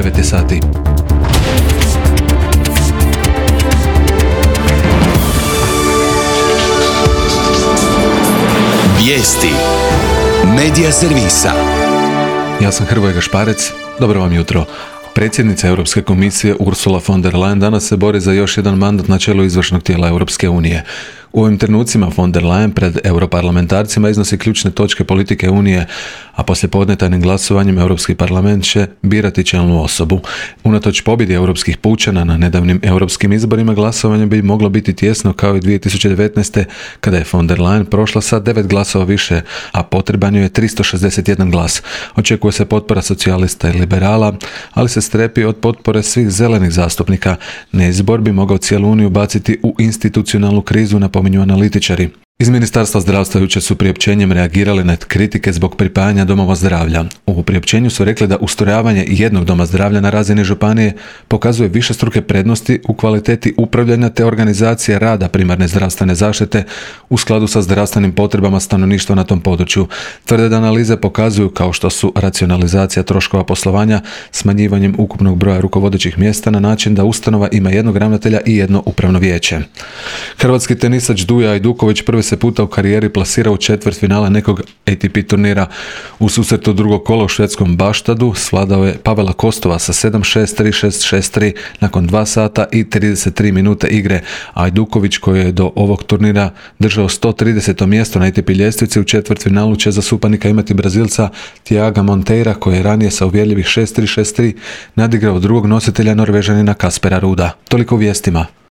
9 sati. Vijesti Medija servisa. Ja sam Hrvoje Gašparec, dobro vam jutro. Predsjednica Europske komisije Ursula von der Leyen danas se bori za još jedan mandat na čelu izvršnog tijela Europske unije. U ovim trenucima von der Leyen pred europarlamentarcima iznosi ključne točke politike Unije, a poslijepodne tajnim glasovanjem Europski parlament će birati čelnu osobu. Unatoč pobjedi europskih pučana na nedavnim europskim izborima, glasovanje bi moglo biti tijesno kao i 2019. kada je von der Leyen prošla sa 9 glasova više, a potreban joj je 361 glas. Očekuje se potpora socijalista i liberala, ali se strepi od potpore svih zelenih zastupnika. Neizbor bi mogao cijelu Uniju baciti u institucionalnu krizu, napominju analitičari. Iz Ministarstva zdravstva jučer su priopćenjem reagirali na kritike zbog pripajanja domova zdravlja. U priopćenju su rekli da ustrojavanje jednog doma zdravlja na razini županije pokazuje višestruke prednosti u kvaliteti upravljanja te organizacije rada primarne zdravstvene zaštite u skladu sa zdravstvenim potrebama stanovništva na tom području. Tvrde da analize pokazuju kao što su racionalizacija troškova poslovanja, smanjivanjem ukupnog broja rukovodećih mjesta na način da ustanova ima jednog ravnatelja i jedno upravno vijeće. Hrvatski tenisač Duja Ajduković prvi se puta u karijeri plasira u četvrtfinale nekog ATP turnira. U susretu drugog kola u švedskom Baštadu svladao je Pavela Kostova sa 7-6, 3-6, 6-3 nakon 2 sata i 33 minute igre. Ajduković, koji je do ovog turnira držao 130. mjesto na ATP ljestvici, u četvrtfinalu će za suparnika imati Brazilca Thiaga Monteira, koji je ranije sa uvjerljivih 6-3, 6-3 nadigrao drugog nositelja Norvežanina Kaspera Ruda. Toliko u vijestima.